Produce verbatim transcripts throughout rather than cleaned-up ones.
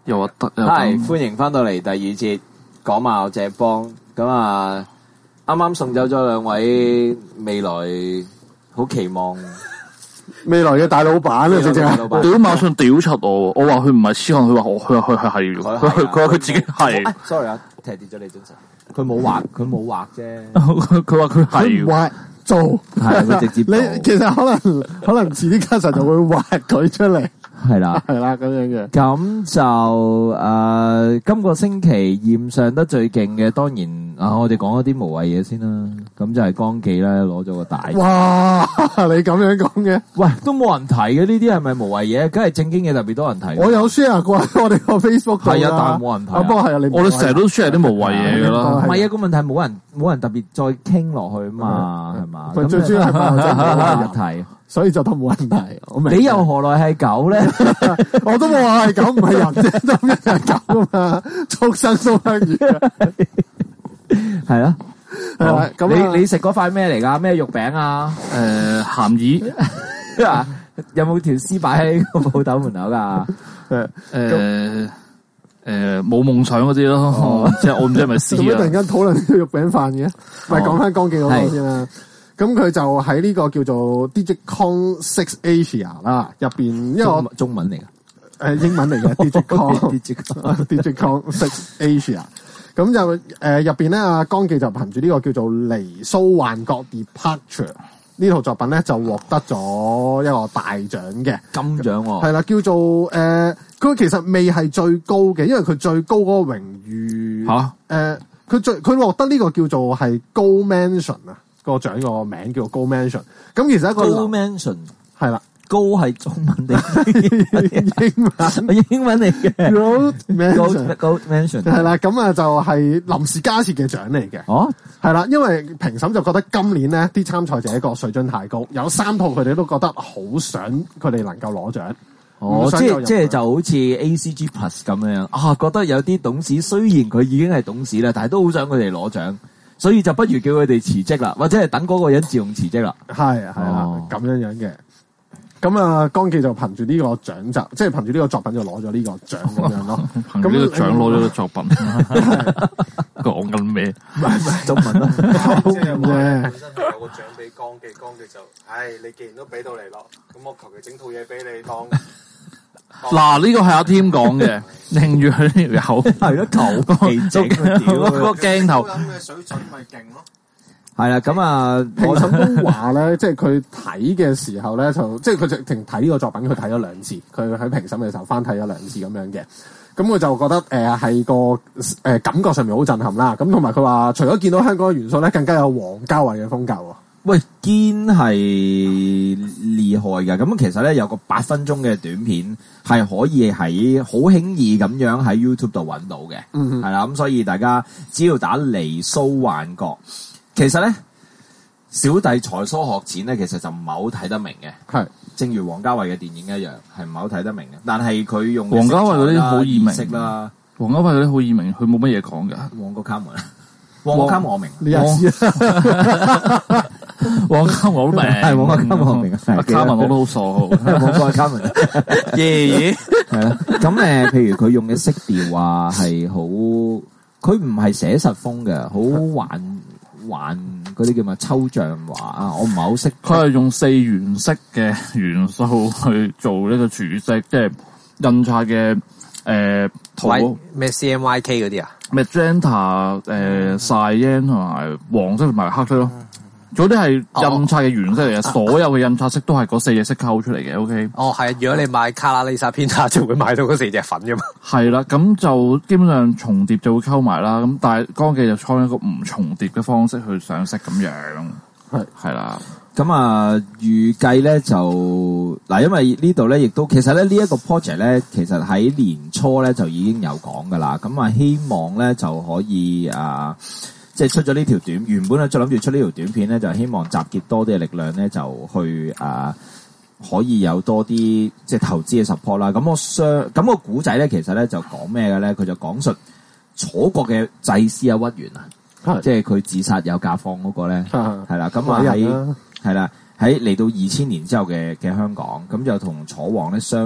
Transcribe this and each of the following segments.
又核突。 係歡迎翻到嚟第二節講馬謝幫。咁啊，啱啱送走咗兩位未來好期望未來嘅大老闆啊，直接係屌馬信屌柒我，我話佢唔係痴漢，佢話我，佢話佢係係，佢佢佢話佢自己係。 sorry 啊，踢跌咗你精神。佢冇畫，佢冇畫啫。 佢佢話佢係畫做， 係佢直接。 你其實可能可能遲啲卡神就會畫佢出嚟。 係啦， 係啦，咁樣嘅。 咁就誒、呃，今個星期驗上得最勁嘅，當然啊，我哋講一啲無謂嘢先啦。咁就係江記咧，攞咗個大。 哇！你咁樣講嘅， 喂，都冇人睇嘅呢啲係咪無謂嘢？梗係正經嘢特別多人睇。 我有 share 過喺我哋個 Facebook 度。 係啊，但係冇人睇。 不過係啊，你我哋成日都 share 啲無謂嘢噶啦。 唔係啊，個問題冇人冇人特別再傾落去啊嘛，係嘛？ 咁最主要係冇人睇。 所以就都冇人睇，我明。 你又何來係狗咧？ 我都冇話係狗，唔係人啫，都一係狗啊嘛，畜生都可以。 係咯， 係啦。咁你你食嗰塊咩嚟㗎？咩肉餅啊？ 誒鹹魚， 有冇條絲擺喺個鋪頭門口㗎？ 誒誒誒冇夢想嗰啲咯，即係我唔知係咪絲啊？ 做咩突然間討論呢個肉餅飯嘅？咪講翻江記嗰個先啦。咁佢就喺呢個叫做 DigitCon Six Asia 啦，入邊因為我中文嚟嘅，誒英文嚟嘅 DigitCon DigitCon Six Asia， 咁就誒入邊咧，阿江記就憑住呢個叫做離騷幻覺 Departure 呢套作品咧，就獲得咗一個大獎嘅金獎喎， 係啦，叫做誒，佢、呃、其實未係最高嘅，因為佢最高嗰個榮譽嚇誒，佢最佢獲得呢個叫做係 Gold Mention 啊。個獎個名叫做 Gold Mention， 咁其實一個 Gold Mention 係啦， 高係中文定英文？英文嚟嘅 Gold Mention Gold Mention 係啦，咁啊就係臨時加設嘅獎嚟嘅。哦，係啦，因為評審就覺得今年咧啲參賽者個水準太高，有三套佢哋都覺得好想佢哋能夠攞獎。 哦，即係即係就好似 A C G Plus 咁樣啊，覺得有啲董事雖然佢已經係董事啦，但係都好想佢哋攞獎。所以就不如叫佢哋辭職啦，或者係等嗰個人自動辭職啦。 係係啦，咁樣樣嘅。咁啊，江記就憑住呢個獎就，即係憑住呢個作品就攞咗呢個獎咁樣咯。 憑住呢個獎攞咗個作品，講緊咩？ 唔係唔係中文咯， 即係話本身係有個獎俾江記，江記就，唉，你既然都俾到嚟咯，咁我求其整套嘢俾你當。 嗱，呢個係阿添講嘅，擰住佢呢條友係咯，求其整嗰個鏡頭。 咁嘅水準咪勁咯。 係啦，咁啊， 評審都話咧，即係佢睇嘅時候咧，就即係佢直情睇呢個作品，佢睇咗兩次，佢喺評審嘅時候翻睇咗兩次咁樣嘅。咁佢就覺得誒係、呃、個誒、呃、感覺上面好震撼啦。咁同埋佢話，除咗見到香港嘅元素咧，更加有王家衛嘅風格喎。 喂，堅係厲害㗎！咁其實咧有個八分鐘嘅短片係可以喺好輕易咁樣喺 YouTube 度揾到嘅， 嗯係啦。咁所以大家只要打離騷幻覺，其實咧小弟才疏學淺咧，其實就唔係好睇得明嘅。 係，正如王家衛嘅電影一樣，係唔係好睇得明嘅。但係佢用王家衛嗰啲好易明啦， 王家衛嗰啲好易明，佢冇乜嘢講㗎。 旺角卡門，旺角卡門我明， 你又知啊？ 王家我都明， 係王家我明， 卡文我都好傻， 王家卡文， 爺爺係啦。咁誒，譬如佢用嘅色調啊，係好，佢唔係寫實風嘅，好幻幻嗰啲叫咩抽象畫啊，我唔係好識。 佢係用四原色嘅元素去做呢個主色，即係印刷嘅誒圖咩 C M Y K 嗰啲啊， 咩 Magenta 誒 Cyan 同埋黃色同埋黑色咯。嗰啲係印刷嘅原色嚟嘅，所有嘅印刷色都係嗰四隻色溝出嚟嘅。O K。 哦，係，如果你買卡拉麗莎片塔，就會買到嗰四隻粉噶嘛。 係啦，咁就基本上重疊就會溝埋啦。咁但係江記就採一個唔重疊嘅方式去上色咁樣。係係啦。 咁啊，預計咧就嗱，因為呢度咧亦都其實咧呢一個 project 咧，其實喺年初咧就已經有講噶啦。咁啊，希望咧就可以啊。即係出咗呢條短，原本咧就諗住出呢條短片咧，就希望集結多啲嘅力量咧，就去啊可以有多啲即係投資嘅 support 啦。咁我相咁個古仔咧，其實咧就講咩嘅咧？佢就講述楚國嘅祭司阿屈原啊，即係佢自殺有假放嗰個咧，係啦。咁啊喺係啦喺嚟到二千年之後嘅嘅香港，咁就同楚王咧相約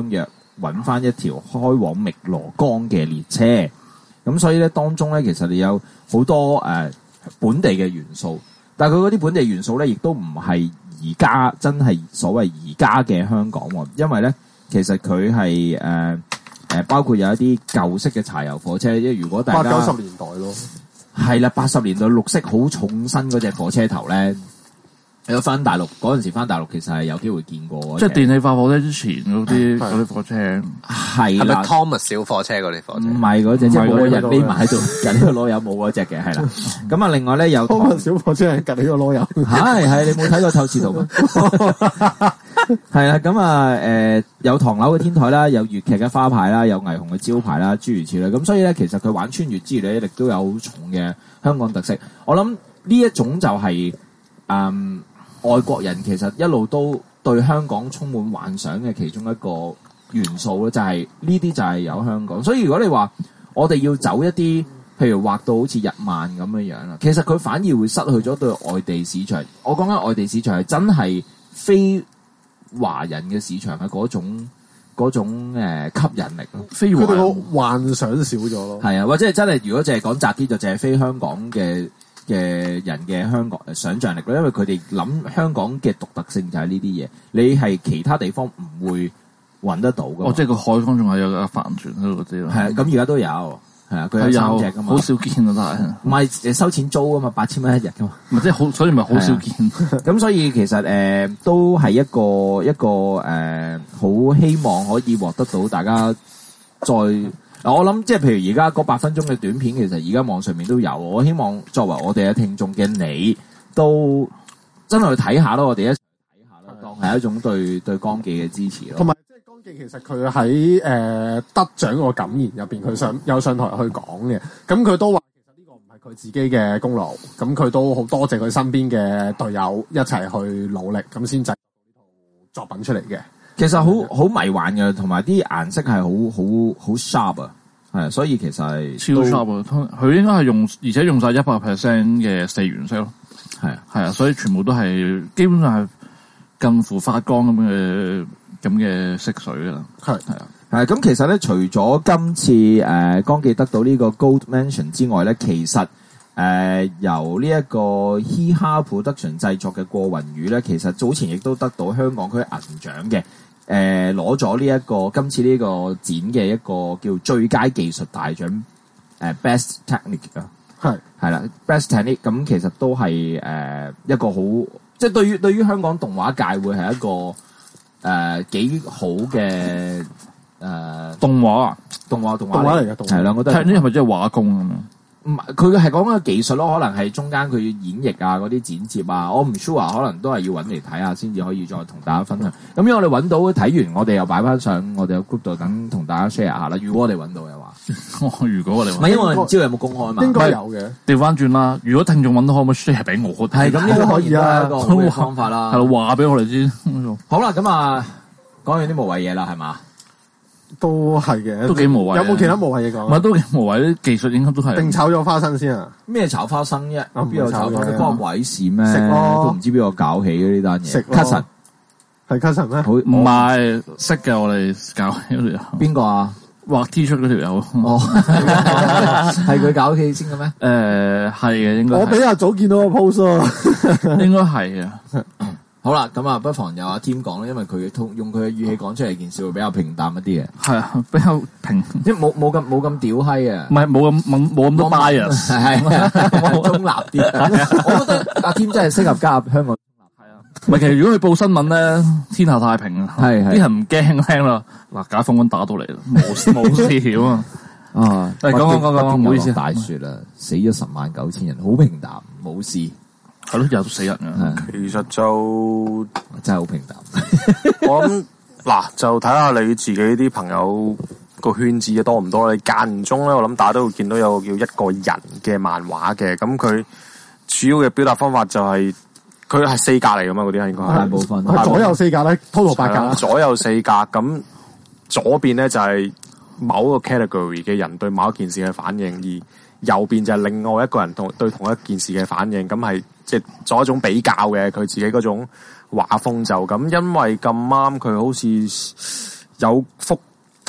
揾翻一條開往汨羅江嘅列車。咁所以咧，當中咧其實你有好多誒、呃、本地嘅元素，但係佢嗰啲本地元素咧，亦都唔係而家真係所謂而家嘅香港喎，因為咧其實佢係誒誒包括有一啲舊式嘅柴油火車，因為如果大家八九十年代咯， 係啦，八十年代綠色好重身嗰隻火車頭咧。有翻大陸嗰陣時，翻大陸其實係有機會見過， 即係電氣化火車之前嗰啲嗰啲火車， 係係咪啦， Thomas 小火車嗰啲火車？ 唔係嗰隻，即係冇個人匿埋喺度，近呢個籮柚冇嗰隻嘅，係啦。咁啊，另外咧有嗰個小火車係隔你個籮柚， 係係你冇睇過透視圖咩？係啦，咁啊誒有唐樓嘅天台啦，有粵劇嘅花牌啦，有霓虹嘅招牌啦，諸如此類。咁所以咧，其實佢玩穿越之餘咧，亦都有好重嘅香港特色。我諗呢一種就係、是、嗯。外國人其實一路都對香港充滿幻想嘅其中一個元素咧，就係呢啲就係有香港。所以如果你話我哋要走一啲，譬如畫到好似日漫咁樣樣啦，其實佢反而會失去咗對外地市場。我講緊外地市場係真係非華人嘅市場嘅嗰種嗰種誒吸引力咯， 非華佢哋個幻想少咗咯。 係啊，或者係真係如果淨係講窄啲，就淨係非香港嘅。嘅人嘅香港想像力咯，因為佢哋諗香港嘅獨特性就係呢啲嘢，你係其他地方唔會揾得到噶。 哦，即係個海港仲係有架帆船喺度嗰啲咯。 係啊，咁而家都有，係啊，佢有三隻噶嘛， 好少見啊，但係唔係誒收錢租啊嘛，八千蚊一日噶嘛， 唔係即係好，所以咪好少見。 咁所以其實誒、呃、都係一個一個誒好、呃、希望可以獲得到大家再。嗱，我諗即係譬如而家嗰八分鐘嘅短片，其實而家網上面都有。我希望作為我哋嘅聽眾嘅你，都真係去睇下咯。我哋一齊睇下咯，當係一種對對江記嘅支持咯。 同埋即係江記其實佢喺誒得獎個感言入邊，佢上有上台去講嘅。咁佢都話其實呢個唔係佢自己嘅功勞，咁佢都好多謝佢身邊嘅隊友一齊去努力，咁先製作呢套作品出嚟嘅。 其實好好迷幻嘅，同埋啲顏色係好好好 sharp 啊，係，所以其實係超 sharp 啊！佢應該係用，而且用晒一百 percent 嘅四原色咯，係啊，係啊，所以全部都係基本上係近乎發光咁嘅咁嘅色水噶啦， 係係啊， 係咁。其實咧，除咗今次誒、呃、江記得到呢個 Gold Mention 之外咧，其實誒、呃、由呢一個嘻哈 Production 製作嘅過雲雨咧，其實早前亦都得到香港區銀獎嘅。誒攞咗呢一個今次呢個展嘅一個叫最佳技術大獎，誒、呃、Best Technique 啊， 係係啦 Best Technique，咁其實都係誒、呃、一個好，即係對於對於香港動畫界會係一個誒幾、呃、好嘅誒、呃、 動畫啊， 動畫動畫動畫嚟嘅， 係兩個都係呢係咪即係畫工咁樣？ 唔係，佢係講緊個技術咯，可能係中間佢演繹啊，嗰啲剪接啊，我唔 sure，可能都係要揾嚟睇下先至可以再同大家分享。咁因為我哋揾到睇完，我哋又擺翻上我哋嘅 group 度，等同大家 share 下啦。如果我哋揾到嘅話， 如果我哋唔係因為我哋唔知道有冇公開嘛， 應該有嘅。 調翻轉啦，如果聽眾揾到可唔可以 share 俾我？ 係咁呢個可以啊，一個好嘅方法啦。 係咯，話俾我哋知。 好啦，咁啊，講完啲無謂嘢啦，係嘛？ 都係嘅， 都幾無謂。 有冇其他無謂嘢講？ 唔係都幾無謂，啲技術應該都係。 定炒咗花生先啊？ 咩炒花生啫？ 啊邊有炒花生？關鬼事咩？ 食咯都唔知邊個搞起嘅呢單嘢。 食咯 Cousin 係 cousin 咩？ 好唔係識嘅，我哋搞嗰條友。 邊個啊？ 畫 T 恤嗰條友。 哦，係佢搞起先嘅咩？ 誒係嘅，應該係。 我比阿早見到個 post 咯， 應該係啊。 好啦，咁啊，不妨由阿 Tim 講啦，因為佢通用佢嘅語氣講出嚟，件事會比較平淡一啲嘅。 係啊，比較平， 即係冇冇咁冇咁屌閪啊！ 唔係冇咁冇冇咁多 bias， 係係中立啲。我覺得阿 Tim 真係適合加入香港。 係啊，唔係其實如果佢報新聞咧，天下太平啊， 係係啲人唔驚聽啦。嗱，解放軍打到嚟啦，冇冇事險啊！ 啊， 誒講講講講唔好意思大雪啦，死咗十萬九千人，好平淡，冇事。 係咯，有死人啊！ 其實就真係好平淡。 我諗嗱，就睇下你自己啲朋友個圈子多唔多。你間唔中咧，我諗大家都會見到有個叫一個人嘅漫畫嘅。咁佢主要嘅表達方法就係佢係四格嚟噶嘛，嗰啲係應該係大部分佢左右四格咧，total 八格。 左右四格，咁左邊咧就係某一個 category 嘅人對某一件事嘅反應，而右邊就係另外一個人同對同一件事嘅反應，咁係即係做一種比較嘅。佢自己嗰種畫風就咁，因為咁啱佢好似有幅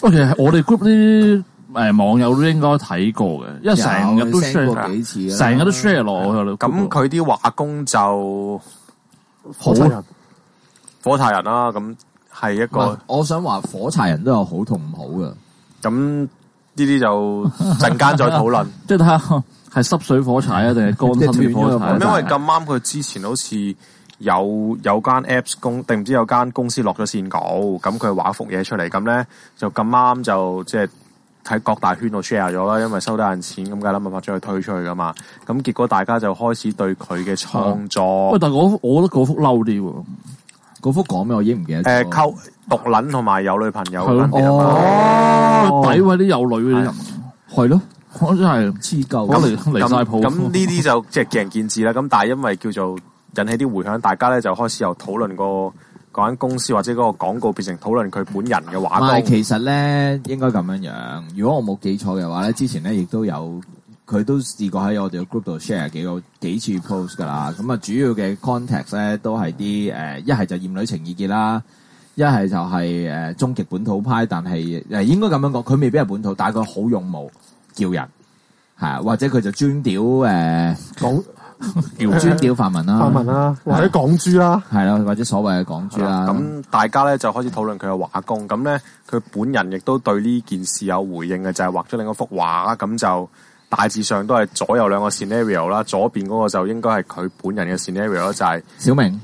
喂，其實我哋 group 啲誒網友都應該睇過嘅，因為成日都 share 過幾次， 成日都 share 落去啦。 咁佢啲畫工就火柴人， 火柴人啦，咁係一個。 我想話火柴人都有好同唔好嘅。 咁呢啲就陣間再討論。 即係睇下係濕水火柴啊，定係乾身火柴？ 因為咁啱佢之前好似有有間 Apps 公，定唔知有間公司落咗線稿，咁佢畫幅嘢出嚟，咁咧就咁啱就即係喺各大圈度 share 咗啦，因為收得人錢，咁梗係諗辦法將佢推出去噶嘛。咁結果大家就開始對佢嘅創作， 喂，但係我我覺得嗰幅嬲啲喎。 嗰幅講咩？我已經唔記得咗。 誒，溝毒撚同埋有女朋友分別哦，詆毀啲有女嗰啲人， 係咯， 我真係黐鳩， 離離晒譜。 咁呢啲就即係見仁見智啦。咁但係因為叫做引起啲迴響，大家咧就開始由討論個嗰間公司或者嗰個廣告變成討論佢本人嘅畫工。 其實咧應該咁樣樣。如果我冇記錯嘅話咧，之前咧亦都有佢都試過喺我哋嘅 group 度 share 幾個幾次 post 噶啦。咁啊，主要嘅 context 咧都係啲誒一係就厭女情意結啦，一係就係誒終極本土派，但係誒應該咁樣講，佢未必係本土，但係佢好勇武叫人係啊，或者佢就專屌誒講。叫專屌泛民啦， 泛民啦，或者港豬啦， 係啦，或者所謂嘅港豬啦。 咁大家咧就開始討論佢嘅畫工，咁咧佢本人亦都對呢件事有回應嘅，就係畫咗另一幅畫，咁就大致上都係左右兩個 scenario 啦。左邊嗰個就應該係佢本人嘅 scenario 啦，就係小明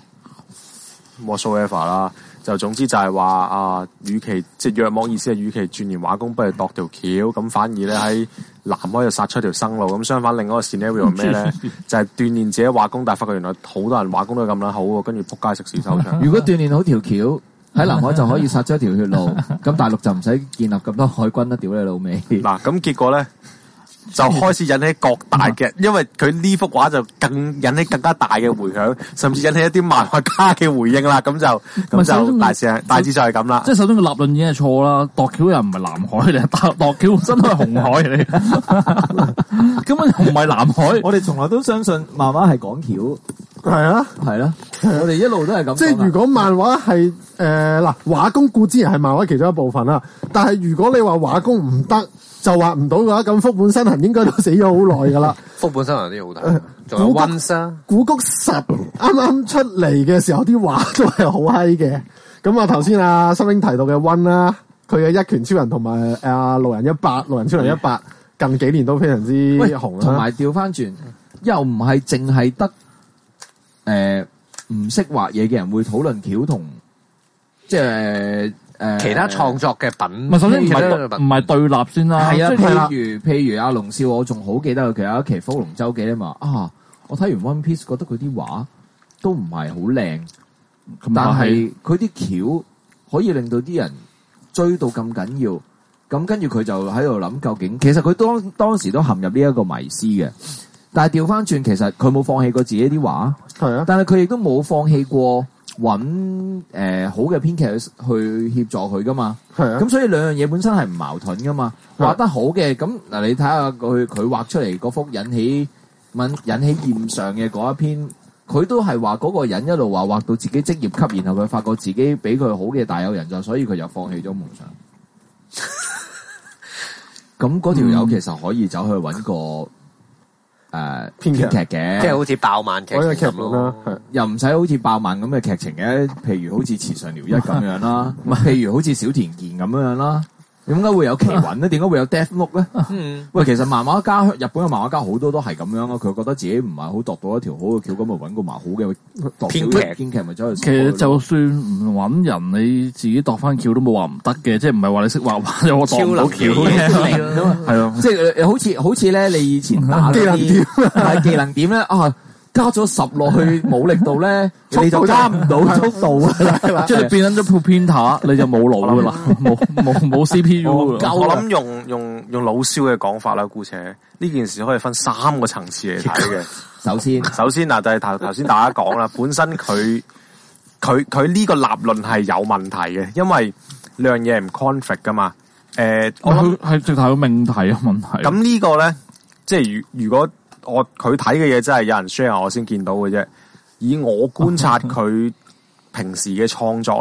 whatsoever 啦。就總之就係話啊，與其即係約莫意思係，與其鑽研畫工，不如度條橋，咁反而咧喺南海就殺出條生路。咁相反，另一個 scenario 咩咧？就係鍛煉自己畫工，但係發覺原來好多人畫工都咁撚好喎，跟住撲街食屎收場。 如果鍛煉好條橋，喺南海就可以殺出一條血路，咁大陸就唔使建立咁多海軍啦，屌你老味！ 嗱，咁結果咧就開始引起各大嘅，因為佢呢幅畫就更引起更加大嘅迴響，甚至引起一啲漫畫家嘅回應啦。咁就咁就大致大致就係咁啦。 即係首先個立論已經係錯啦，度橋又唔係南海嚟，度橋本身都係紅海嚟，根本唔係南海。 我哋從來都相信漫畫係講橋， 係啊， 係啦，我哋一路都係咁。 即係如果漫畫係誒嗱畫工固之然係漫畫其中一部分啦，但係如果你話畫工唔得，就畫唔到嘅話，咁福本身行應該都死咗好耐噶啦。 福本身行啲好睇，仲有溫莎、 古谷十啱啱出嚟嘅時候，啲畫都係好閪嘅。咁啊，頭先阿新英提到嘅溫啦，佢嘅一拳超人同埋阿路人一百、路人超人一百，近幾年都非常之紅啦。 同埋調翻轉，又唔係淨係得誒唔識畫嘢嘅人會討論橋同即係。誒， 其他創作嘅品， 唔係首先唔係唔係對立先啦。 係啊， 譬如譬如阿龍少，我仲好記得佢有一期《福龍周記》啊嘛。啊，我睇完 One Piece 覺得佢啲畫都唔係好靚，但係佢啲橋可以令到啲人追到咁緊要。咁跟住佢就喺度諗，究竟其實佢當當時都陷入呢一個迷思嘅。但係調翻轉，其實佢冇放棄過自己啲畫， 係啊， 但係佢亦都冇放棄過。揾誒、呃、好嘅編劇去協助佢噶嘛，係啊，咁所以兩樣嘢本身係唔矛盾噶嘛。畫得好嘅咁嗱，你睇下佢佢畫出嚟嗰幅引起引引起豔上嘅嗰一篇，佢都係話嗰個人一路話畫到自己職業級，然後佢發覺自己比佢好嘅大有人在，所以佢就放棄咗夢想。咁嗰條友其實可以走去揾個。誒，編劇嘅， 即係好似爆漫劇情咁咯， 又唔使好似爆漫咁嘅劇情嘅，譬如好似池上遼一咁樣啦，譬如好似小田健咁樣啦，點解會有奇雲咧？點解會有 Death Note 咧？嗯，喂，其實漫畫家，日本嘅漫畫家好多都係咁樣咯，佢覺得自己唔係好度到一條好嘅橋，咁咪揾個埋好嘅編劇， 編劇咪走去。 其實就算唔揾人，你自己度翻橋都冇話唔得嘅，即係唔係話你識畫畫有我度唔到橋嘅，係咯， 即係好似好似咧，你以前打技能點係技能點咧啊！加咗十落去武力度咧，你就加唔到速度啦， 即係變咗鋪偏塔，你就冇腦噶啦，冇冇冇 C P U。 我諗用用用老蕭嘅講法啦，姑且呢件事可以分三個層次嚟睇嘅。 首先， 首先嗱就係頭頭先大家講啦，本身佢佢佢呢個立論係有問題嘅，因為兩樣嘢唔 conflict 噶嘛。誒、呃，我諗係直頭有命題嘅問題。 咁呢個咧，即係如如果。我佢睇嘅嘢真係有人 share 我先見到嘅啫。以我觀察佢平時嘅創作咧，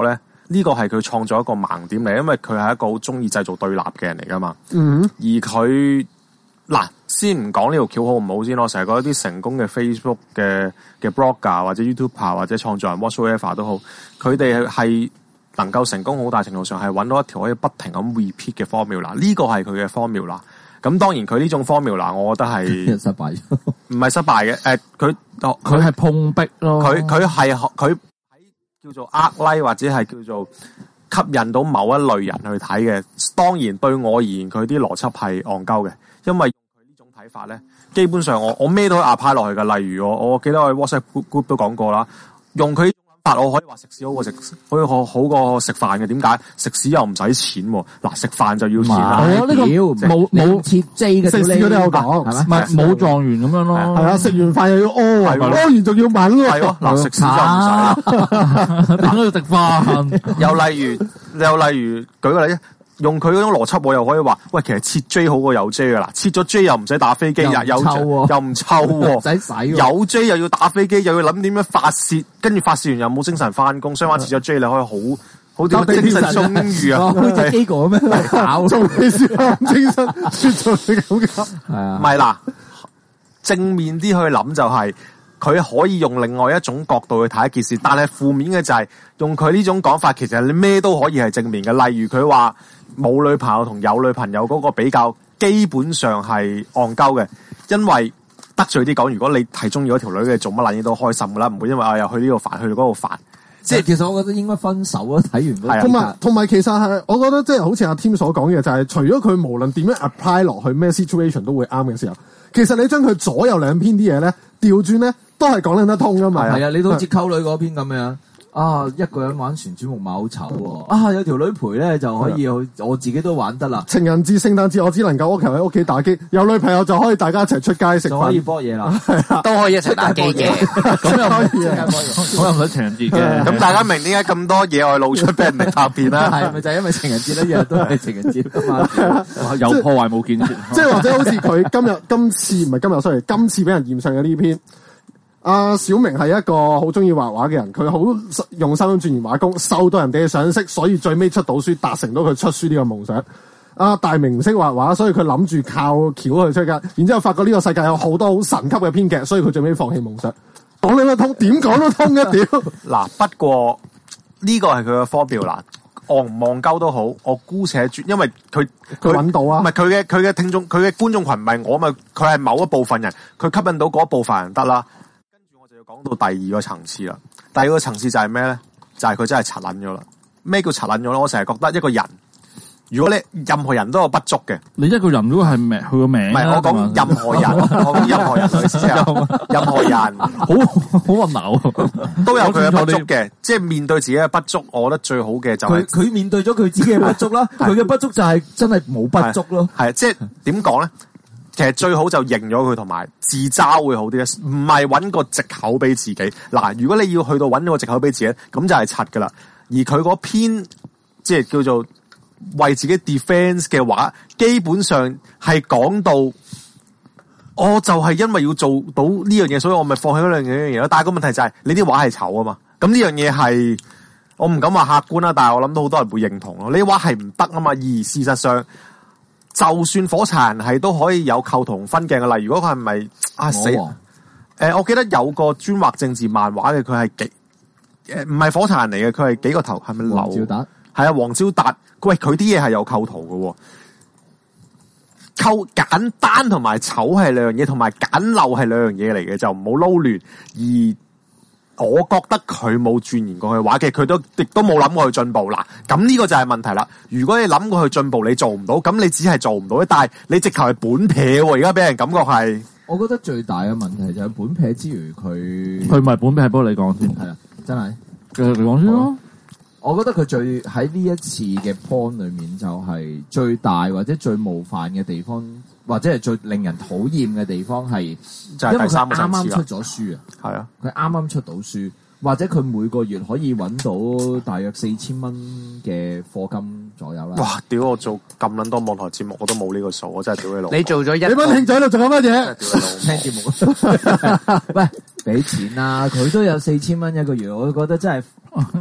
呢個係佢創造一個盲點嚟，因為佢係一個好中意製造對立嘅人嚟噶嘛。 嗯， 而佢嗱，先唔講呢條橋好唔好先，我成日覺得啲成功嘅 Facebook 嘅嘅 blogger 或者 YouTuber 或者創作人 whatsoever 都好，佢哋係能夠成功好大程度上係揾到一條可以不停咁 repeat 嘅 formula，呢個係佢嘅 formula。咁當然佢呢種 formula，我覺得係失敗咗， 唔係失敗嘅。誒，佢佢係碰壁咯， 佢佢係佢喺叫做呃 like 或者係叫做吸引到某一類人去睇嘅。當然對我而言，佢啲邏輯係戇鳩嘅，因為佢呢種睇法咧，基本上我我咩都可以 apply 落去㗎。例如我我記得我喺 WhatsApp group 都講過啦，用佢。我可以話食屎好過食，可以好好過食飯嘅。點解？食屎又唔使錢喎。嗱，食飯就要錢啦。 係啊，呢個冇冇切 J 嘅， 食屎嗰啲有講， 係咪？唔係冇狀元咁樣咯。 係啊，食完飯又要屙，屙完仲要問喎。 係咯，嗱，食屎就唔使。 點解要食飯？ 又例如，又例如，舉個例。用佢嗰種邏輯，我又可以話，喂，其實切 J 好過有 J 噶啦，切咗 J 又唔使打飛機，又有又唔臭喎， 唔使洗， 有 J 又要打飛機，又要諗點樣發泄，跟住發泄完又冇精神翻工，相反切咗 J 你可以好好點精神充裕啊， 好似基哥咁樣搞， 做咩事咁精神，做你咁嘅， 係啊， 唔係啦，正面啲去諗就係、是。佢可以用另外一種角度去睇一件事，但係負面嘅就係、是、用佢呢種講法，其實你咩都可以係正面嘅。例如佢話冇女朋友同有女朋友嗰個比較，基本上係戇鳩嘅，因為得罪啲講，如果你係中意嗰條女嘅，做乜撚嘢都開心噶啦，唔會因為啊又去呢度煩，去到嗰度煩。 即係其實我覺得應該分手咯。睇完嗰同埋同埋其實係，我覺得即係好似阿 Tim 所講嘅，就係、是、除咗佢無論點樣 apply 落去咩 situation 都會啱嘅時候，其實你將佢左右兩篇啲嘢咧調轉咧，都係講得通噶嘛。 係啊，你都好似溝女嗰篇咁樣。啊，一個人玩旋轉木馬好醜喎！啊，有條女陪咧就可以去，我自己都玩得啦。 情人節、聖誕節我只能夠屋企喺屋企打機，有女朋友就可以大家一齊出街食飯， 就可以搏嘢啦， 都可以一齊打機嘅， 咁又可以啊！我又唔使情人節嘅， 咁大家明點解咁多野外露出俾人哋拍片啦？ 係咪就係因為情人節咧？日日都係情人節噶嘛？ 有破壞冇建設， 即係或者好似佢今日今次唔係今日，sorry，今次俾人驗上嘅呢篇。阿、啊、小明係一個好中意畫畫嘅人，佢好用心咁鑽研畫工，受到人哋嘅賞識，所以最尾出到書，達成到佢出書呢個夢想。阿、啊、大明唔識畫畫，所以佢諗住靠橋去出街，然之後發覺呢個世界有好多好神級嘅編劇，所以佢最尾放棄夢想。講得通，點講都通嘅屌！ 嗱，不過呢個係佢嘅 formula，戇唔戇鳩都好，我姑且轉，因為佢佢揾到啊， 唔係佢嘅佢嘅聽眾，佢嘅觀眾群唔係我嘛，佢係某一部分人，佢吸引到嗰一部分人得啦。講到第二個層次啦，第二個層次就係咩咧？就係、是、佢真係柒撚咗啦。咩叫柒撚咗咧？我成日覺得一個人，如果你任何人都有不足嘅， 你一個人如果係名佢個名， 唔係我講任何人，我講任何人嘅意思係任何人， 好好混淆， 都有佢嘅不足嘅。即係面對自己嘅不足，我覺得最好嘅就係、是、 佢面對咗佢自己嘅不足啦。佢嘅不足就係真係冇不足咯。 係即係點講咧？其實最好就認咗佢，同埋自嘲會好啲咧，唔係揾個藉口俾自己。嗱，如果你要去到揾個藉口俾自己，咁就係柒噶啦。而佢嗰篇即係叫做為自己 defense 嘅話，基本上係講到，我就係因為要做到呢樣嘢，所以我咪放棄嗰兩樣嘢咯。但係個問題就係、是，你啲畫係醜啊嘛。咁呢樣嘢係我唔敢話客觀啦，但係我諗到好多人會認同咯。呢啲畫係唔得啊嘛，而事實上。就算火柴人係都可以有構圖分鏡嘅，例如如果佢係咪啊死？誒、呃，我記得有個專畫政治漫畫嘅，佢係幾誒唔係火柴人嚟嘅，佢係幾個頭係咪劉？黃招達係啊，黃招達，喂，佢啲嘢係有構圖嘅，構簡單同埋醜係兩樣嘢，同埋簡陋係兩樣嘢嚟嘅，就唔好撈亂。而我覺得佢冇鑽研過去畫嘅，佢都亦都冇諗過去進步啦。咁呢個就係問題啦。如果你諗過去進步，你做唔到，咁你只係做唔到。但係你直頭係本撇喎，而家俾人感覺係。我覺得最大嘅問題就係本撇之餘，佢佢唔係本撇，不過你講先。 係啦，真係。 繼續講先咯。 我覺得佢最喺呢一次嘅 point 裏面，就係最大或者最冒犯嘅地方，或者係最令人討厭嘅地方係，就係第三個層次啦。因為佢啱啱出咗書啊，係啊，佢啱啱出到書，或者佢每個月可以揾到大約四千蚊嘅課金左右啦。 哇！屌我做咁撚多網台節目，我都冇呢個數，我真係屌你老！ 你做咗一， 你班聽仔度做緊乜嘢？ 聽節目，喂，俾錢啊！佢都有四千蚊一個月，我覺得真係。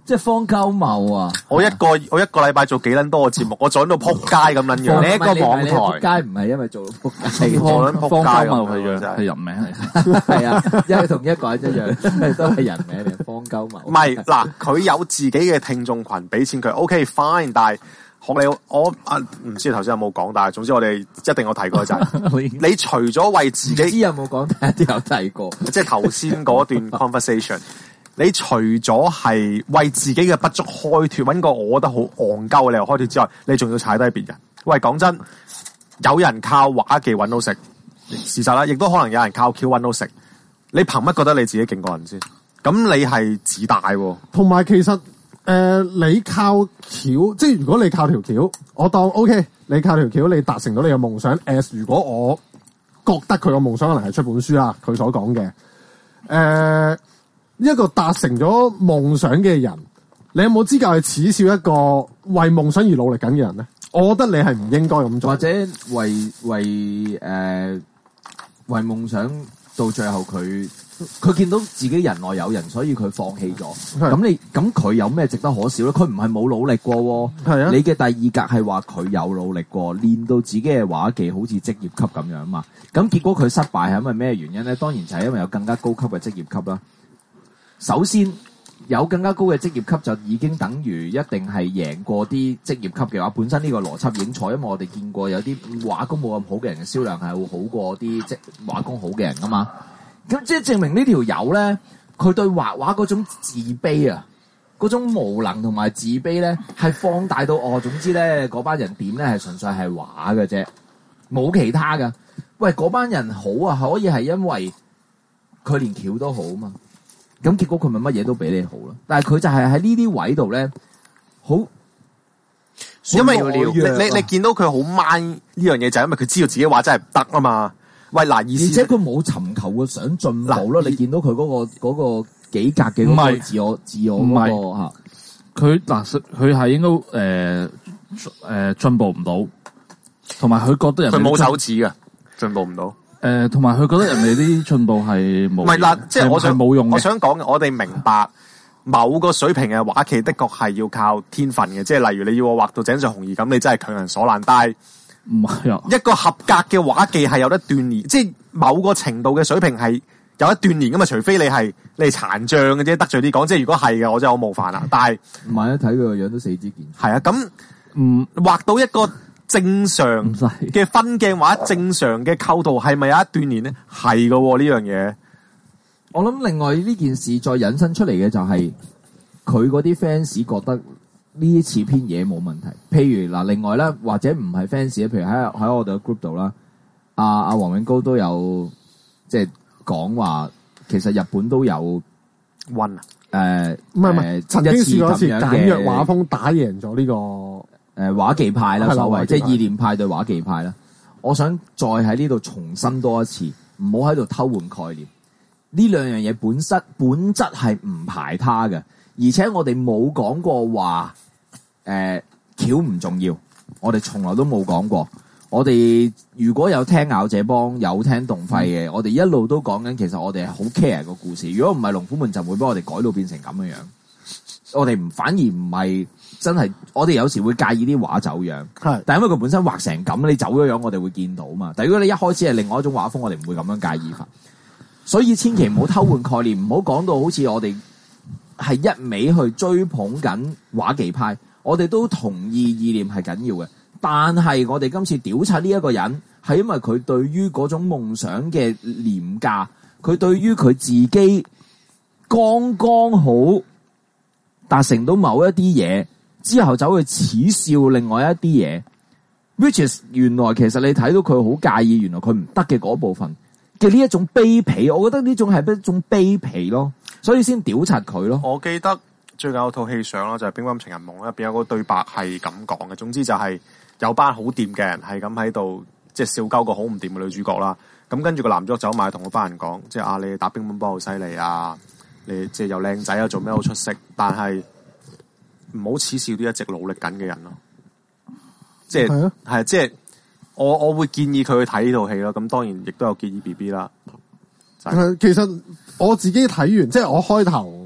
即係荒鳩謬啊！ 我一個我一個禮拜做幾撚多個節目，我做到撲街咁撚樣。 你一個網台撲街唔係因為做撲街， 做緊撲街咁係樣係人名嚟， 係啊，因為同一個人一樣，都係人名嚟，荒鳩謬。 唔係嗱，佢有自己嘅聽眾群，俾錢佢 OK fine， 但係學你我啊唔知頭先有冇講，但係總之我哋一定有提過就係，你除咗為自己， 唔知有冇講，但係都有提過， 即係頭先嗰段 conversation。你除咗係為自己嘅不足開脫，揾個我覺得好戇鳩嘅理由開脫之外，你仲要踩低別人。喂，講真，有人靠畫技揾到食，事實啦，亦都可能有人靠橋揾到食。你憑乜覺得你自己勁過人先？咁你係自大喎。 同埋其實誒、呃，你靠橋，即係如果你靠條橋，我當 OK，你靠條橋，你達成到你嘅夢想。as 如果我覺得佢個夢想可能係出本書啦，佢所講嘅誒。呃一個達成咗夢想嘅人，你有冇資格去恥笑一個為夢想而努力緊嘅人咧？我覺得你係唔應該咁做， 或者為為誒、呃、為夢想到最後佢佢見到自己人外有人，所以佢放棄咗。咁你咁佢有咩值得可笑咧？佢唔係冇努力過喎。係啊，你嘅第二格係話佢有努力過，練到自己嘅畫技好似職業級咁樣嘛。咁結果佢失敗係因為咩原因咧？當然就係因為有更加高級嘅職業級啦。首先有更加高嘅職業級就已經等於一定係贏過啲職業級嘅話，本身呢個邏輯已經錯，因為我哋見過有啲畫工冇咁好嘅人嘅銷量係會好過啲即畫工好嘅人噶嘛。咁即係證明呢條友咧，佢對畫畫嗰種自卑啊，嗰種無能同埋自卑咧，係放大到哦。總之咧，嗰班人點咧係純粹係畫嘅啫，冇其他噶。喂，嗰班人好啊，可以係因為佢連橋都好啊嘛。咁結果佢咪乜嘢都比你好咯，但係佢就係喺呢啲位度咧，好， 因為你你你見到佢好 mind 呢樣嘢，就係因為佢知道自己畫真係唔得啊嘛。喂，嗱，而且佢冇尋求過想進步咯。你見到佢嗰、嗰個嗰、嗰個幾格嘅嗰個自我自我嗰、嗰個吓， 佢嗱佢係應該誒誒進步唔到，同埋佢覺得人佢冇手指嘅進步唔到。 誒，同埋佢覺得人哋啲進步係冇， 唔係嗱，即係我想冇用。 我想講嘅，我哋明白某個水平嘅畫技的確係要靠天分嘅，即係例如你要我畫到井上雄二咁，你真係強人所難。但係唔係啊， 一個合格嘅畫技係有得鍛煉，即係某個程度嘅水平係有得鍛煉噶嘛。除非你係你係殘障嘅啫，得罪啲講。即係如果係嘅，我真係好冒犯啦。但係唔係啊，睇佢個樣都四肢健係啊，咁唔畫到一個正常嘅分鏡或者正常嘅構圖係咪有一鍛煉咧？係噶呢樣嘢。 我諗另外呢件事再引申出嚟嘅就係佢嗰啲 fans 覺得呢次篇嘢冇問題。譬如嗱，另外咧或者唔係 fans 咧，譬如喺喺我哋嘅 group 度啦，阿阿黃永高都有即係講話，其實日本都有溫啊， 誒唔係唔係曾經試過一次簡約畫風打贏咗呢個。 誒，畫技派啦，所謂即係意念派對畫技派啦。我想再喺呢度重申多一次，唔好喺度偷換概念。呢兩樣嘢本質本質係唔排他嘅，而且我哋冇講過話誒橋唔重要，我哋從來都冇講過。我哋如果有聽咬這幫有聽動廢嘅，嗯、我哋一路都講緊，其實我哋係好 care 個故事。如果唔係龍虎門就會俾我哋改到變成咁樣樣。我哋唔反而唔係真係，我哋有時會介意啲畫走樣，係，但係因為佢本身畫成咁，你走咗樣，我哋會見到嘛。但係如果你一開始係另外一種畫風，我哋唔會咁樣介意法。所以千祈唔好偷換概念，唔好講到好似我哋係一味去追捧緊畫技派。我哋都同意意念係緊要嘅，但係我哋今次屌柒呢一個人，係因為佢對於嗰種夢想嘅廉價，佢對於佢自己剛剛好達成到某一啲嘢之後，走去恥笑另外一啲嘢 ，which is 原來其實你睇到佢好介意，原來佢唔得嘅嗰部分嘅呢一種卑鄙，我覺得呢種係一種卑鄙咯，所以先屌柒佢咯。 我記得最近有套戲上咯，就係《乒乓情人夢》入邊有個對白係咁講嘅，總之就係有班好掂嘅人係咁喺度，即係笑鳩個好唔掂嘅女主角啦。咁跟住個男主角走埋同嗰班人講，即係啊，你打乒乓波好犀利啊！你即係又靚仔啊，做咩好出色？但係唔好恥笑啲一直努力緊嘅人咯。即係係啊，即係我我會建議佢去睇呢套戲咯。咁當然亦都有建議 B B 啦。 其實我自己睇完，即係我開頭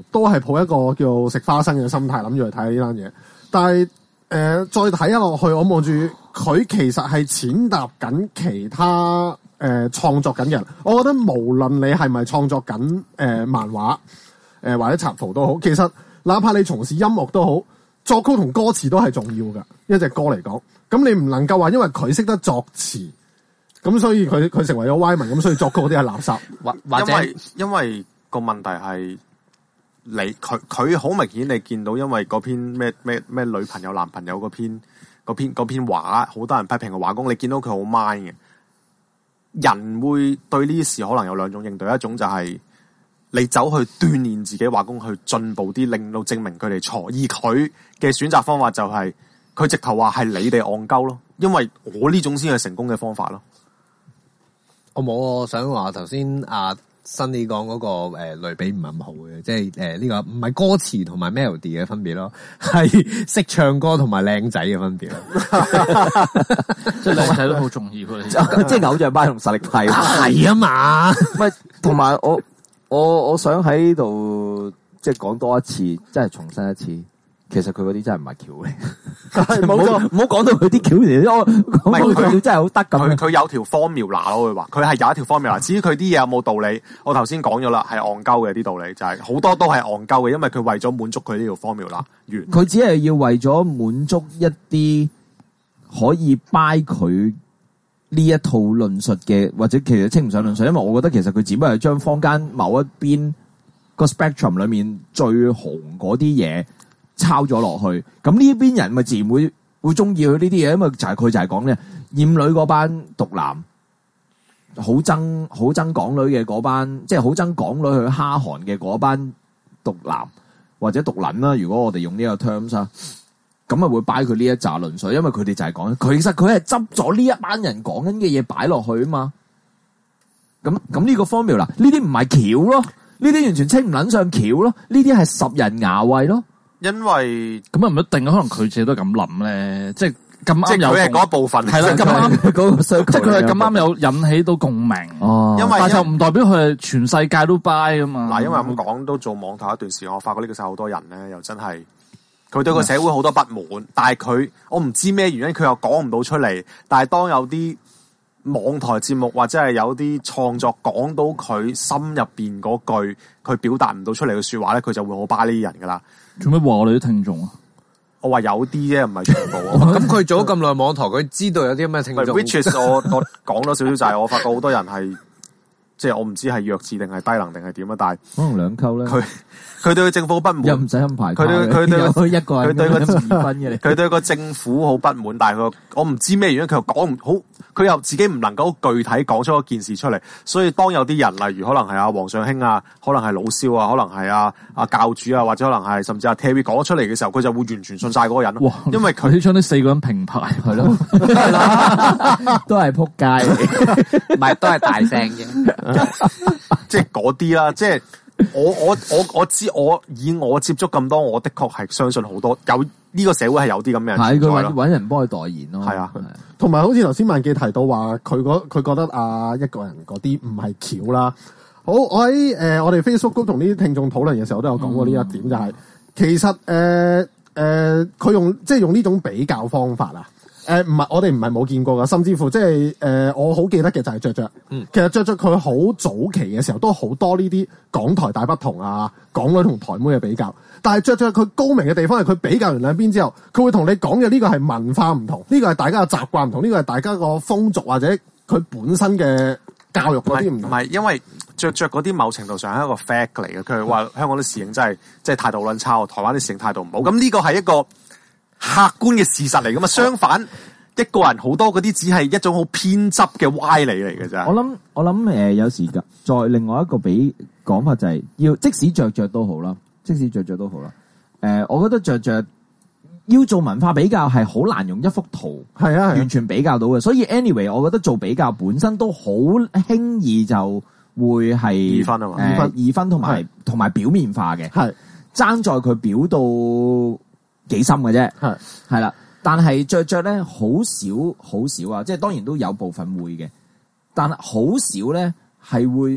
都係抱一個叫食花生嘅心態，諗住去睇呢單嘢。但係誒、呃、再睇下落去，我望住佢其實係踐踏緊其他誒、呃、創作緊嘅人。我覺得無論你係咪創作緊誒、呃、漫畫誒、呃、或者插圖都好，其實哪怕你從事音樂都好，作曲同歌詞都係重要㗎。一隻歌嚟講，咁你唔能夠話因為佢識得作詞，咁所以佢佢成為咗歪文，咁所以作曲嗰啲係垃圾。 或或者因為因為個問題係你佢佢好明顯你見到，因為嗰篇咩咩咩女朋友男朋友嗰篇嗰篇嗰篇畫，好多人批評嘅畫工，你見到佢好 mind 嘅。人會對呢啲事可能有兩種應對，一種就係你走去鍛鍊自己畫工去進步啲，令到證明佢哋錯，而佢嘅選擇方法就係、是、佢直頭話係你哋戇鳩咯，因為我呢種先係成功嘅方法咯。 我冇，我想話頭先阿新你講嗰個誒類比唔係咁好嘅，即係誒呢個唔係歌詞同埋 melody 嘅分別咯，係識唱歌同埋靚仔嘅分別咯。 即係靚仔都好重要嘅， 即係偶像派同實力派。 係啊嘛， 唔係同埋我我我想喺度即係講多一次，即係重申一次。其實佢嗰啲真係唔係橋嚟，冇錯，唔好講到佢啲橋嚟。我講到佢真係好得咁。 佢佢有條 formula 咯，佢話佢係有一條 formula。至於佢啲嘢有冇道理，我頭先講咗啦，係戇鳩嘅啲道理，就係、是、好多都係戇鳩嘅，因為佢為咗滿足佢呢條 formula 完。 佢只係要為咗滿足一啲可以 buy 佢呢一套論述嘅，或者其實稱唔上論述，因為我覺得其實佢只不過係將坊間某一邊個 spectrum 裏面最紅嗰啲嘢抄咗落去，咁呢邊人咪自然會會中意佢呢啲嘢，因為就係佢就係講咧，厭女嗰班毒男，好憎好憎港女嘅嗰班，即係好憎港女去蝦韓嘅嗰班毒男或者毒撚啦。如果我哋用呢個 terms 啊，咁啊會擺佢呢一紮論述，因為佢哋就係講，其實佢係執咗呢一班人講緊嘅嘢擺落去啊嘛。咁咁呢個 formula，呢啲唔係橋咯，呢啲完全稱唔撚上橋咯，呢啲係十人牙位咯。 因為咁啊唔一定，可能佢自己都咁諗咧，即係咁啱有， 佢係嗰一部分， 係啦，咁啱嗰個即係佢係咁啱有引起到共鳴。 哦， 因為但就唔代表佢係全世界都 buy 噶嘛。 嗱，因為咁講都做網台一段時間，我發覺呢個世好多人咧，又真係佢對個社會好多不滿，但係佢我唔知咩原因，佢又講唔到出嚟。但係當有啲網台節目或者係有啲創作講到佢心入邊嗰句，佢表達唔到出嚟嘅說話咧，佢就會好 buy 呢啲人噶啦。 做咩話我哋啲聽眾啊？ 我話有啲啫，唔係全部。 咁佢做咗咁耐網台，佢知道有啲咩聽眾。 which is 我我講多少少就係我發覺好多人係，即係我唔知係弱智定係低能定係點啊，但係可能兩溝咧。 佢佢對政府不滿， 又唔使咁排。 佢對佢對佢一個人佢對個二分嘅， 佢對個政府好不滿，但係佢我唔知咩原因，佢又講唔好，佢又自己唔能夠具體講出一件事出嚟。所以當有啲人，例如可能係阿黃尚興啊，可能係老蕭啊，可能係阿阿教主啊，或者可能係甚至阿 Terry 講咗出嚟嘅時候，佢就會完全信晒嗰個人咯。 哇！ 因為佢將呢四個人平排，係咯， 都係撲街， 唔係都係大聲嘅， 即係嗰啲啦，即係。我我我我知我以我接觸咁多，我的確係相信好多有呢、這個社會係有啲咁嘅人存在咯。係佢搵人幫佢代言咯。係啊， 同埋好似頭先萬記提到話，佢佢覺得啊一個人嗰啲唔係橋啦。好，我喺誒、呃、我哋 Facebook group 同呢啲聽眾討論嘅時候，我都有講過呢一點，嗯、就係、是、其實誒誒佢用即係用呢種比較方法啊。誒唔係，我哋唔係冇見過噶，甚至乎即係誒，我好記得嘅就係雀雀。嗯，其實雀雀佢好早期嘅時候都好多呢啲港台大不同啊，港女同台妹嘅比較。但係雀雀佢高明嘅地方係佢比較完兩邊之後，佢會同你講嘅呢個係文化唔同，呢個係大家嘅習慣唔同，呢個係大家個風俗或者佢本身嘅教育嗰啲唔同。 唔係，因為雀雀嗰啲某程度上係一個 fact 嚟嘅。佢話香港啲侍應真係即係態度撚差，台灣啲侍應態度唔好。咁呢個係一個客觀嘅事實嚟噶嘛？相反，一個人好多嗰啲只係一種好偏執嘅歪理嚟嘅咋。 我諗我諗誒、呃，有時噶，再另外一個比講法就係、是、要，即使雀雀都好啦，即使雀雀都好啦。誒、呃，我覺得雀雀要做文化比較係好難用一幅圖係啊，完全比較到嘅。所以 anyway， 我覺得做比較本身都好輕易就會係二分啊嘛， 二分二分同埋同埋表面化嘅，係爭在佢表到幾深嘅啫，係係啦，但係雀雀咧好少好少啊，即係當然都有部分會嘅，但係好少咧係會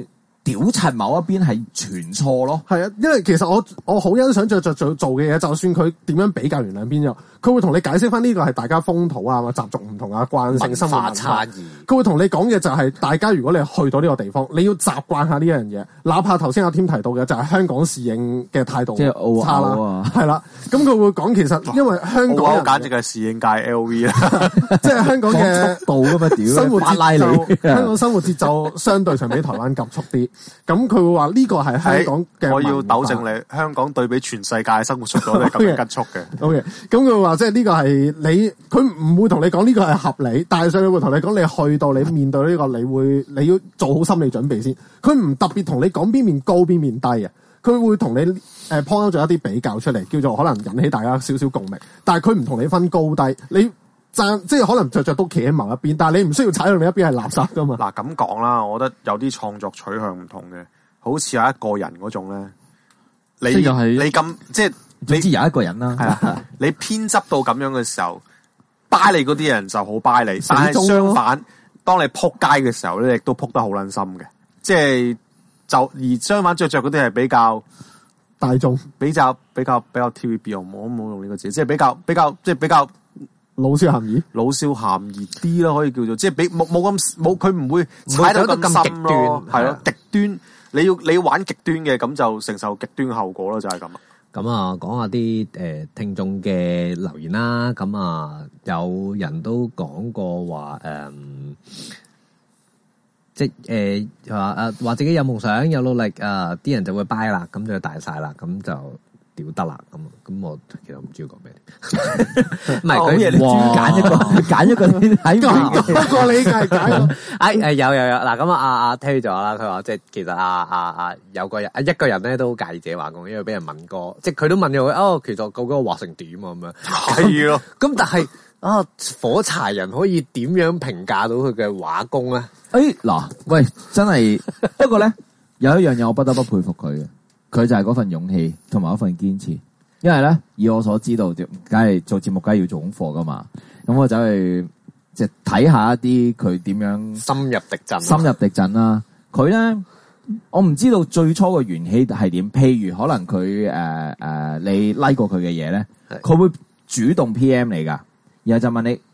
屌柒某一邊係全錯咯。 係啊，因為其實我我好欣賞着着做做嘅嘢，就算佢點樣比較完兩邊咗，佢會同你解釋翻呢個係大家風土啊、習俗唔同啊、慣性生活文化差異。 佢會同你講嘅就係大家如果你去到呢個地方，你要習慣下呢樣嘢。哪怕頭先阿添提到嘅就係香港侍應嘅態度即係澳差啦， 啊係啦。咁佢會講其實因為香港我人簡直係侍應界 L V 啦， 即係香港嘅速度噶嘛，屌生活巴拉節奏， 你香港生活節奏相對上比台灣急速啲。咁佢會話呢個係香港嘅。 我要糾正你，香港對比全世界生活速度都係咁樣急速嘅。 O K，咁佢會話即係呢個係你，佢唔會同你講呢個係合理，但係佢會同你講你去到你面對呢個，你會你要做好心理準備先。佢唔特別同你講邊面高邊面低啊，佢會同你誒 point 咗一啲比較出嚟，叫做可能引起大家少少共鳴。但係佢唔同你分高低，你讚即係可能着着都企喺某一邊，但係你唔需要踩到另一邊係垃圾噶嘛。 嗱咁講啦，我覺得有啲創作取向唔同嘅，好似有一個人嗰種咧，你即係又係你咁即係總之有一個人啦， 係啊，你偏執到咁樣嘅時候，buy你嗰啲人就好 buy 你，但係相反，當你撲街嘅時候咧，亦都撲得好撚深嘅，即係就而相反着着嗰啲係比較大眾比較比較比較 T V B， 我冇冇用呢個字，即係比較比較即係比較老少咸宜， 老少咸宜啲咯，可以叫做即係比冇冇咁冇佢唔會踩到咁深咯，係咯極端，你要你要玩極端嘅，咁就承受極端嘅後果咯，就係咁啊。 咁啊，講下啲誒聽眾嘅留言啦。咁啊，有人都講過話誒、嗯，即係誒話誒話自己有夢想有努力啊，啲、呃、人就會 buy 啦，咁就大晒啦，咁就屌得啦。咁咁我其實唔知要講咩，唔係佢你揀一個揀一個先睇多過你係解。 哎誒有有有嗱，咁啊阿阿推咗啦，佢話即係其實啊啊啊有個人啊一個人咧都好介意自己畫工，因為俾人問過，即係佢都問咗佢哦，其實究竟我畫成點啊咁樣， 係咯。 咁但係啊火柴人可以點樣評價到佢嘅畫工咧？ 誒嗱，喂，真係不過咧有一樣嘢我不得不佩服佢嘅，佢就係嗰份勇氣同埋嗰份堅持。因為咧以我所知道，梗係做節目梗係要做功課噶嘛，咁我走去。即係睇下一啲佢點樣深入敵陣， 深入敵陣啦。佢咧，我唔知道最初嘅元氣係點。譬如可能佢誒誒，你 like 過佢嘅嘢咧，佢會主動 P M 你噶，然後就問你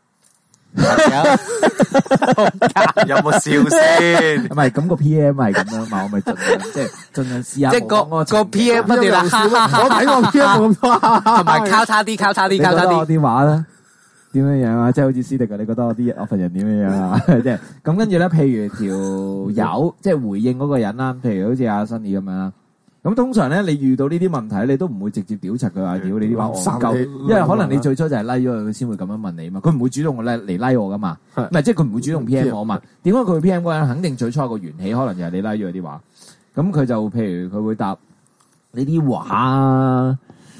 有冇笑先？ 唔係咁個 P M 係咁樣嘛，我咪盡量即係盡量試下。 即係個個 P M 不斷啦， 我睇個 P M 咁多， 同埋交叉啲，交叉啲，交叉啲。 我電話咧。點樣樣啊？即係好似斯迪啊？你覺得我啲我份人點樣樣啊？即係咁跟住咧，譬如條友即係回應嗰個人啦，譬如好似阿 Sunny 咁樣啦。咁通常咧，你遇到呢啲問題，你都唔會直接屌柒佢話屌你啲話戇鳩，因為可能你最初就係 like 咗佢，佢先會咁樣問你嘛。佢唔會主動嚟嚟 like 我噶嘛，唔係即係佢唔會主動 P M 我嘛。點解佢會 P M 嗰個人？肯定最初有個緣起，可能就係你 like 咗啲話。咁佢就譬如佢會答呢啲話。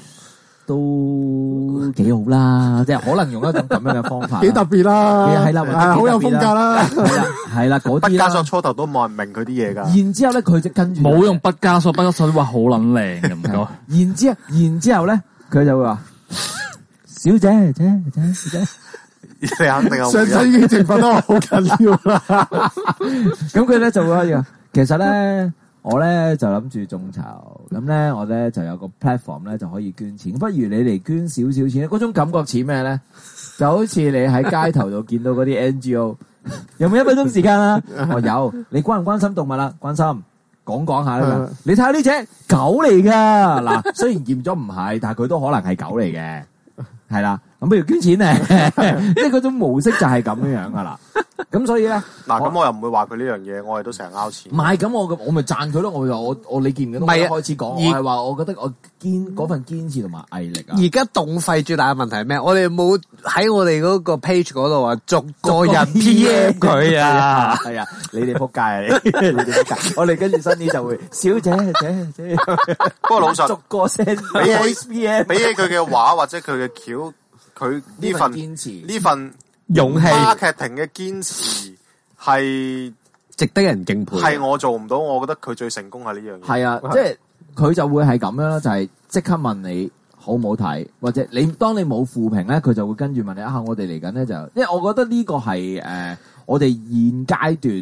都幾好啦，即係可能用一種咁樣嘅方法， 幾特別啦， 係啦， 係好有風格啦， 係啦，係啦，嗰啲畢加索初頭都冇人明佢啲嘢噶。 然之後咧，佢就跟住冇用畢加索，畢加索啲畫好撚靚嘅，唔該。 然之後，然之後咧，佢就會話：小姐，姐姐小姐， 你肯定有上世已經懲罰得我好緊要啦。 咁佢咧就會可以話，其實咧。我咧就諗住眾籌，咁咧我咧就有個 platform 咧就可以捐錢，不如你嚟捐少少錢，嗰種感覺似咩咧？就好似你喺街頭度見到嗰啲 N G O， 有冇一分鐘時間啊？我有，你關唔關心動物啦？關心，講講下啦。你睇下呢隻狗嚟噶，嗱，雖然驗咗唔係，但係佢都可能係狗嚟嘅，係啦。咁不如捐錢咧，即係嗰種模式就係咁樣樣噶啦。咁所以咧， 嗱，咁我又唔會話佢呢樣嘢，我哋都成日拗錢。 唔係咁，我我咪讚佢咯。我話我我你見唔見到？我一開始講，我係話我覺得我堅嗰份堅持同埋毅力啊。 而家動費最大嘅問題係咩？我哋冇喺我哋嗰個 page 嗰度啊，逐個人 P M 佢啊。 係啊，你哋仆街啊！你你哋仆街。我哋跟住新年就會小姐姐姐。 不過老實， 逐個聲比起 P M， 比起佢嘅畫或者佢嘅橋，佢呢份堅持呢份。 勇氣 marketing 嘅堅持係值得人敬佩， 係我做唔到，我覺得佢最成功係呢樣嘢。 係啊，即係佢就會係咁樣啦，就係、是、即刻問你好唔好睇，或者你當你冇負評咧，佢就會跟住問你啊，我哋嚟緊咧就，因為我覺得呢個係誒、呃、我哋現階段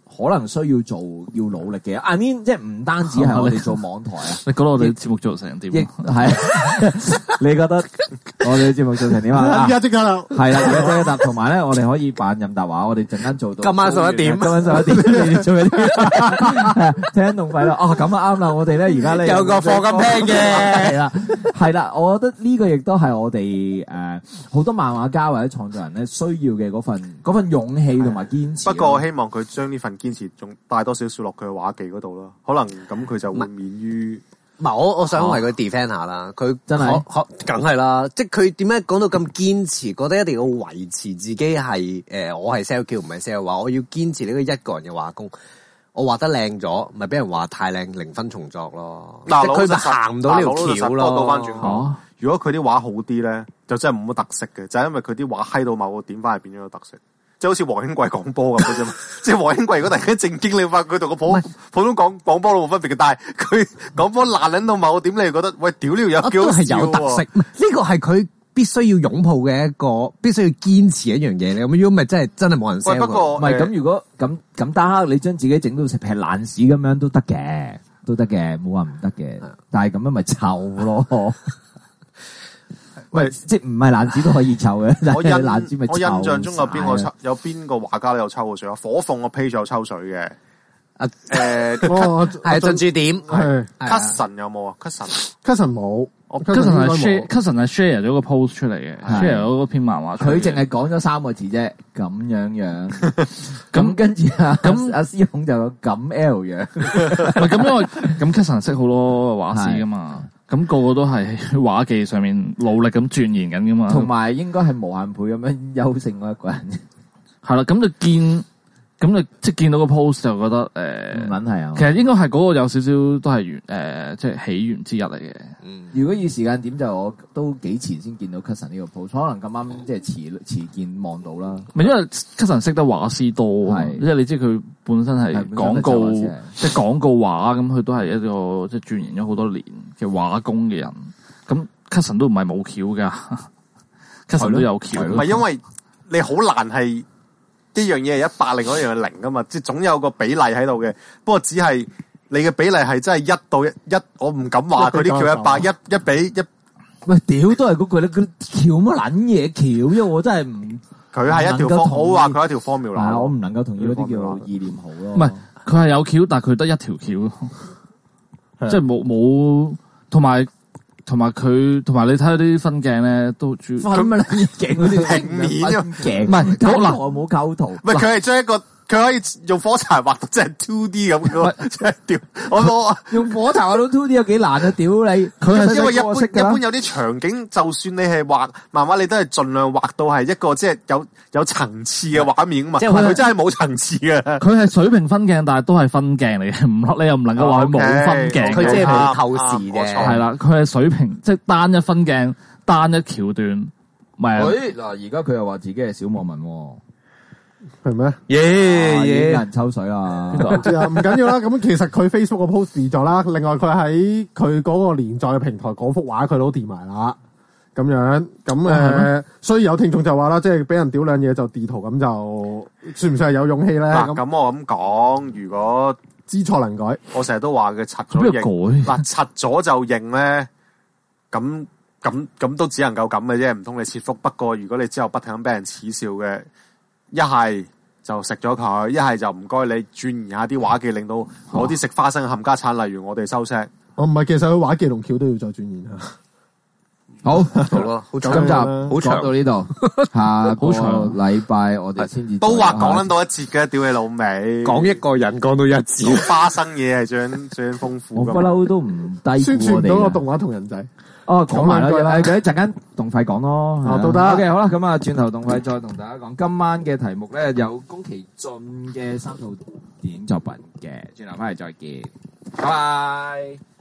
可能需要做要努力嘅。I mean 即係唔單止係我哋做網台啊， 你覺得我哋節目做成點？ 亦係你覺得我哋節目做成點啊？ 而家即刻啦， 係啦，而家即刻答，同埋咧，我哋可以扮任達華，我哋陣間做到今晚十一點， 今晚十一點，你做緊啲聽動費啦。哦，咁啊啱啦，我哋咧而家咧有個課金聽嘅， 係啦，係啦，我覺得呢個亦都係我哋誒好多漫畫家或者創作人咧需要嘅嗰份嗰份勇氣同埋堅持。 不過我希望佢將呢份堅持仲帶多少少落佢嘅畫技嗰度咯，可能咁佢就會免於。 唔係我我想為佢 defend 下啦，佢真係可梗係啦，即係佢點解講到咁堅持，覺得一定要維持自己係誒、呃、我係 sell 橋唔係 sell 畫，我要堅持呢個一個人嘅畫工，我畫得靚咗，咪俾人話太靚零分重作咯。 嗱， 即係佢咪行唔到呢條橋咯。 倒翻轉講，如果佢啲畫好啲咧，就真係冇乜特色嘅，就係因為佢啲畫閪到某個點翻嚟變咗個特色。即係好似黃興貴講波咁嘅啫嘛，即係黃興貴如果突然間正經，你發佢同個普普通講講波都冇分別嘅，但係佢講波爛撚到某個點，你就覺得喂屌呢條友幾好笑喎， 都係有特色。呢個係佢必須要擁抱嘅一個，必須要堅持一樣嘢。你咁如果咪真係真係冇人 sell。 不過唔係咁，如果咁咁得，你將自己整到成劈爛屎咁樣都得嘅，都得嘅，冇話唔得嘅。但係咁樣咪臭咯。喂，即係唔係爛紙都可以抽嘅， 我印爛紙咪我印象中有邊個抽有邊個畫家都有抽過水啊？火鳳個 page 有抽水嘅， 啊誒係進駐點係 Cushion 有冇啊 ？Cushion Cushion 冇 Cushion 係 share Cushion 係 share 咗個 post 出嚟嘅 ，share 咗嗰篇漫畫。 佢淨係講咗三個字啫，咁樣樣。咁跟住啊，咁阿師兄就咁 L 樣。 唔係咁，因為咁 Cushion 識好多畫師噶嘛。咁個個都係畫技上面努力咁鑽研緊噶嘛， 同埋應該係無限倍咁樣優勝嗰一個人。 係啦，咁就見，咁就即係見到個 post 就覺得誒， 唔撚係啊。 其實應該係嗰個有少少都係源誒，即係起源之一嚟嘅。 嗯， 如果以時間點就我都幾前先見到 Cushion 呢個 post，可能咁啱即係遲遲見望到啦。 唔係因為 Cushion 識得畫師多啊，因為你知佢本身係廣告，即係廣告畫咁，佢都係一個即係鑽研咗好多年嘅畫工嘅人。咁 Cushion 都唔係冇橋噶 ，Cushion 都有橋。 唔係因為你好難係一樣嘢係一百，另外一樣係零噶嘛，即係總有個比例喺度嘅。不過只係你嘅比例係真係一到一，一我唔敢話佢啲橋一百，一一比一。 喂，屌都係嗰句咧，佢橋乜撚嘢橋？因為我真係唔， 佢係一條方，我話佢係一條 formula。 我唔能夠同意嗰啲叫意念好咯。 唔係，佢係有橋，但係佢得一條橋，即係冇冇，同埋同埋佢同埋你睇下啲分鏡咧，都主分乜撚嘢鏡嗰啲平面啊， 鏡唔係嗱，我冇構圖， 唔係佢係將一個。佢可以用火柴畫到真係 two D 咁嘅，真係屌！我我用火柴畫到 two D 有幾難啊？屌你！ 佢係因為一般一般有啲場景，就算你係畫漫畫，你都係盡量畫到係一個即係有有層次嘅畫面啊嘛。即係佢真係冇層次嘅。佢係水平分鏡，但係都係分鏡嚟嘅，唔你又唔能夠話佢冇分鏡。 佢即係冇透視嘅。 係啦，佢係水平，即係單一分鏡，單一橋段。咪誒嗱，而家佢又話自己係小網民。 係咩？ 耶耶！有人抽水啊！ 唔知啊，唔緊要啦。咁其實佢 Facebook 個 post 跌咗啦。另外佢喺佢嗰個連載嘅平台嗰幅畫佢都跌埋啦。咁樣咁誒，呃、所以有聽眾就話啦，即係俾人屌兩嘢就地圖，咁就算唔算係有勇氣咧？ 嗱，咁我咁講，如果知錯能改， 我成日都話佢拆咗認，嗱拆咗就認咧，咁咁咁都只能夠咁嘅啫，唔通你切腹？不過如果你之後不停咁俾人恥笑嘅。一係就食咗佢，一係就唔該你鑽研下啲畫技，令到我啲食花生嘅冚家產，例如我哋收聲。 我唔係，其實佢畫技同橋都要再鑽研下。 好， 好咯，好今集好長到呢度，下個禮拜我哋先至都話講撚到一節嘅，屌你老味， 講一個人講到一節， 花生嘢係最最豐富。 我不嬲都唔低宣傳唔到個動畫同人仔。 哦，講埋啦，誒，佢一陣間動費講咯， 哦，都得。 OK，好啦，咁啊，轉頭動費再同大家講，今晚嘅題目咧有宮崎駿嘅三套電影作品嘅，轉頭翻嚟再見，拜拜。